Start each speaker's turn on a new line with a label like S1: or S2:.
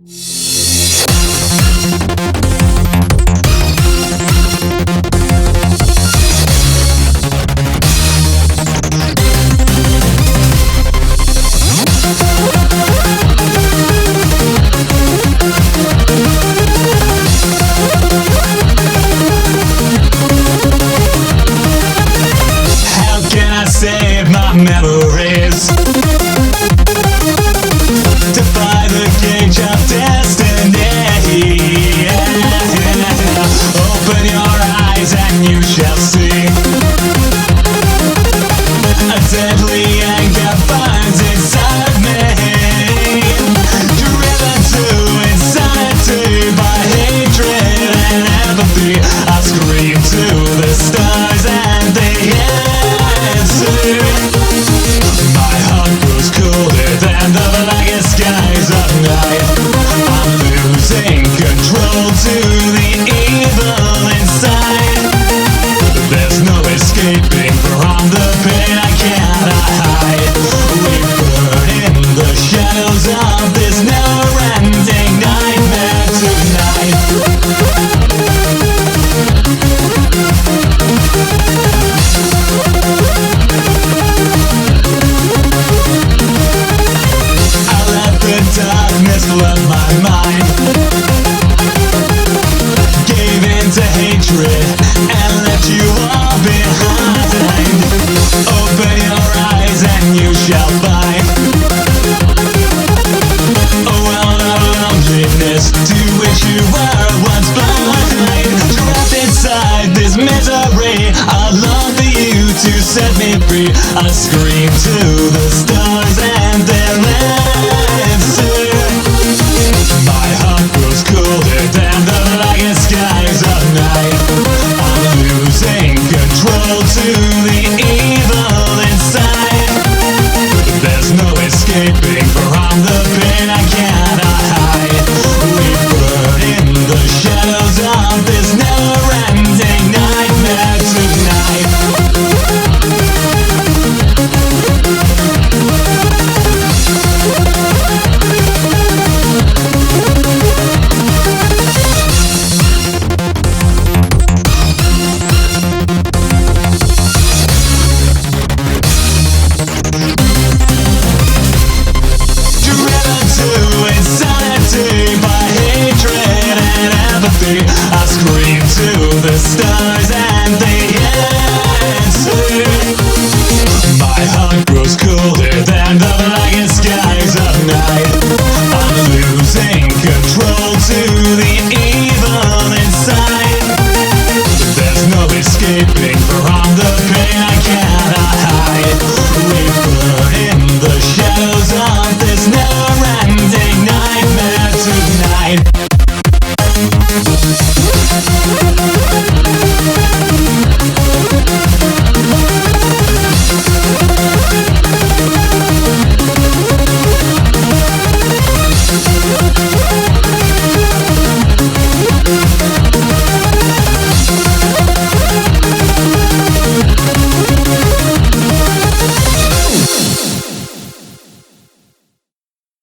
S1: Save my memories, defy the cage of destiny. Open your eyes and you shall see a deadly anger burns inside me, driven to insanity by hatred and apathy. I scream to the stars and they my heart grows colder than the blackest skies of night. I'm losing control to the evil inside. There's no escaping from the pain I cannot hide. We burn in the shadows of this never-ending nightmare tonight. Darkness flood my mind, gave in to hatred and left you all behind. Open your eyes and you shall find a world of loneliness to which you were once blind. Trapped inside this misery, I long for you to set me free. I scream